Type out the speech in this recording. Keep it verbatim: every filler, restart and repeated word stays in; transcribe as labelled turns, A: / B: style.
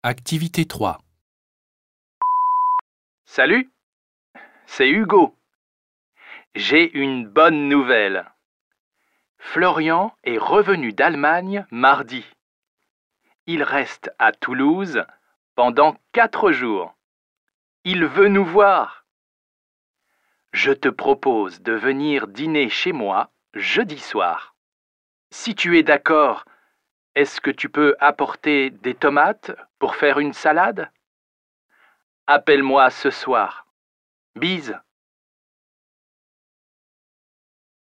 A: Activité trois.
B: Salut, c'est Hugo. J'ai une bonne nouvelle. Florian est revenu d'Allemagne mardi. Il reste à Toulouse pendant quatre jours. Il veut nous voir. Je te propose de venir dîner chez moi jeudi soir. Si tu es d'accord, est-ce que tu peux apporter des tomates pour faire une salade? Appelle-moi ce soir. Bise.